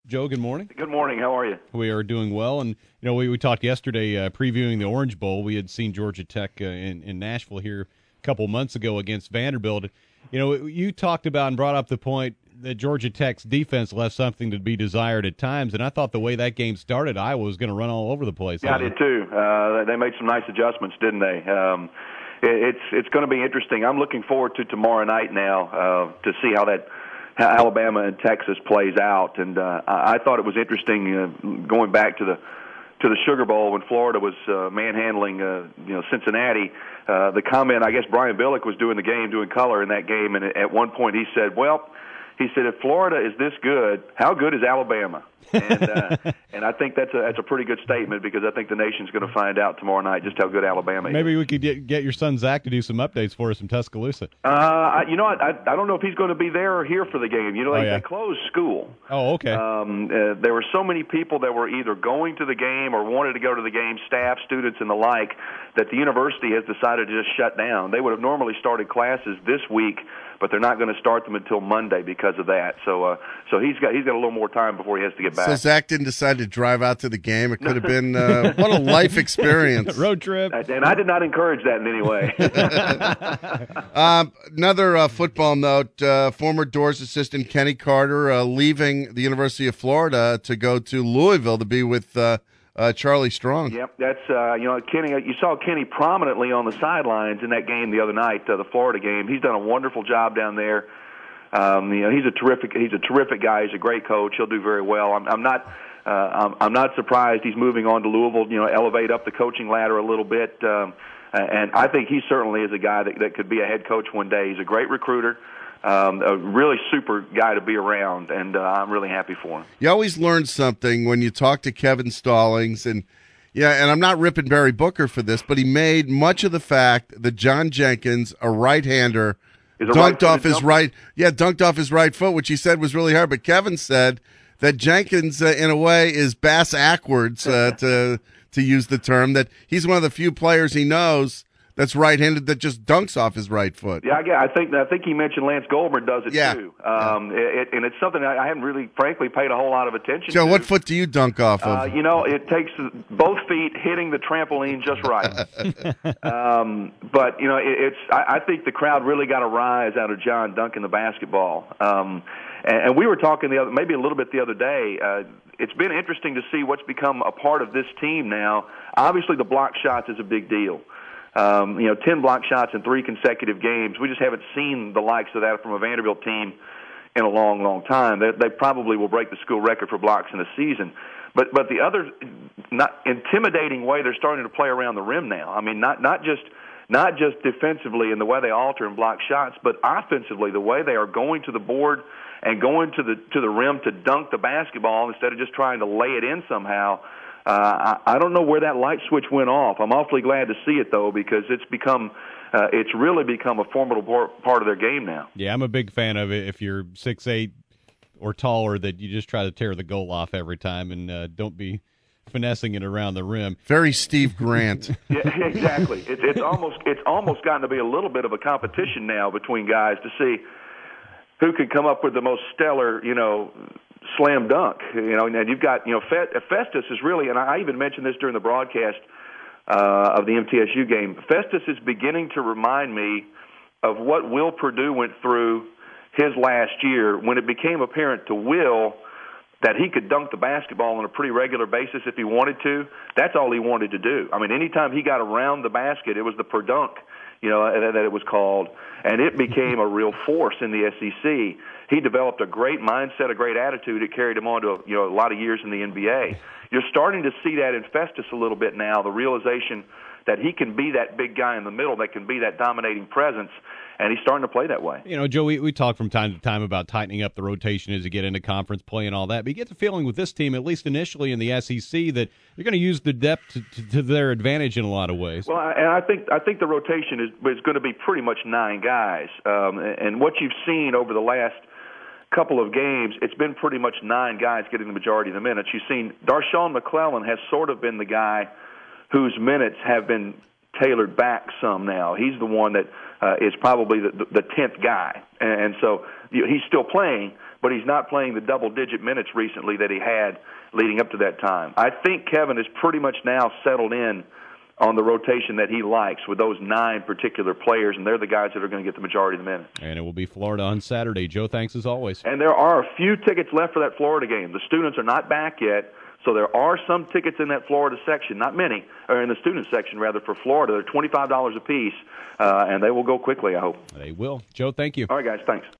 Joe, good morning. Good morning. How are you? We are doing well, and we talked yesterday previewing the Orange Bowl. We had seen Georgia Tech in Nashville here a couple months ago against Vanderbilt. You talked about and brought up the point that Georgia Tech's defense left something to be desired at times, and I thought the way that game started, Iowa was going to run all over the place. Yeah, I did too. They made some nice adjustments, didn't they? It's going to be interesting. I'm looking forward to tomorrow night now to see how Alabama and Texas plays out. And I thought it was interesting going back to the Sugar Bowl when Florida was manhandling Cincinnati. The comment, I guess Brian Billick was doing color in that game, and at one point he said, if Florida is this good, how good is Alabama? And I think that's a pretty good statement, because I think the nation's going to find out tomorrow night just how good Alabama is. Maybe we could get your son Zach to do some updates for us from Tuscaloosa. I don't know if he's going to be there or here for the game. They closed school. Oh, okay. There were so many people that were either going to the game or wanted to go to the game, staff, students, and the like, that the university has decided to just shut down. They would have normally started classes this week, but they're not going to start them until Monday because of that. So he's got a little more time before he has to get back. So Zach didn't decide to drive out to the game. It could have been what a life experience. Road trip. And I did not encourage that in any way. Another football note, former Doors assistant Kenny Carter leaving the University of Florida to go to Louisville to be with Charlie Strong. Yep, that's Kenny. You saw Kenny prominently on the sidelines in that game the other night, the Florida game. He's done a wonderful job down there. He's a terrific guy. He's a great coach. He'll do very well. I'm not surprised he's moving on to Louisville. Elevate up the coaching ladder a little bit. And I think he certainly is a guy that could be a head coach one day. He's a great recruiter. A really super guy to be around, and I'm really happy for him. You always learn something when you talk to Kevin Stallings, and I'm not ripping Barry Booker for this, but he made much of the fact that John Jenkins, a right-hander, dunked off his right foot, which he said was really hard. But Kevin said that Jenkins, in a way, is bass backwards, to use the term, that he's one of the few players he knows that's right-handed that just dunks off his right foot. Yeah, I think he mentioned Lance Goldman does it too. And it's something I haven't really, frankly, paid a whole lot of attention to. Joe, what foot do you dunk off of? It takes both feet hitting the trampoline just right. But I think the crowd really got a rise out of John dunking the basketball. And we were talking maybe a little bit the other day. It's been interesting to see what's become a part of this team now. Obviously, the block shots is a big deal. 10 block shots in 3 consecutive games. We just haven't seen the likes of that from a Vanderbilt team in a long, long time. They probably will break the school record for blocks in a season. But the other not intimidating way they're starting to play around the rim now. I mean, not just defensively in the way they alter and block shots, but offensively the way they are going to the board and going to the rim to dunk the basketball instead of just trying to lay it in somehow. I don't know where that light switch went off. I'm awfully glad to see it, though, because it's really become a formidable part of their game now. Yeah, I'm a big fan of it. If you're 6'8" or taller, that you just try to tear the goal off every time and don't be finessing it around the rim. Very Steve Grant. Yeah, exactly. It's almost gotten to be a little bit of a competition now between guys to see who can come up with the most stellar, slam dunk, and you've got, Festus is really, and I even mentioned this during the broadcast of the MTSU game, Festus is beginning to remind me of what Will Perdue went through his last year when it became apparent to Will that he could dunk the basketball on a pretty regular basis if he wanted to. That's all he wanted to do. I mean, anytime he got around the basket, it was the per dunk, that it was called, and it became a real force in the SEC. He developed a great mindset, a great attitude. It carried him on to a lot of years in the NBA. You're starting to see that in Festus a little bit now, the realization that he can be that big guy in the middle, that can be that dominating presence, and he's starting to play that way. Joe, we talk from time to time about tightening up the rotation as you get into conference play and all that, but you get the feeling with this team, at least initially in the SEC, that they're going to use the depth to their advantage in a lot of ways. Well, and I think the rotation is going to be pretty much 9 guys, and what you've seen over the last couple of games, it's been pretty much 9 guys getting the majority of the minutes. You've seen Darshawn McClellan has sort of been the guy whose minutes have been tailored back some now. He's the one that is probably the 10th guy. And so he's still playing, but he's not playing the double-digit minutes recently that he had leading up to that time. I think Kevin is pretty much now settled in on the rotation that he likes with those 9 particular players, and they're the guys that are going to get the majority of the minutes. And it will be Florida on Saturday. Joe, thanks as always. And there are a few tickets left for that Florida game. The students are not back yet, so there are some tickets in that Florida section, not many, or in the student section, rather, for Florida. They're $25 a piece, and they will go quickly, I hope. They will. Joe, thank you. All right, guys, thanks.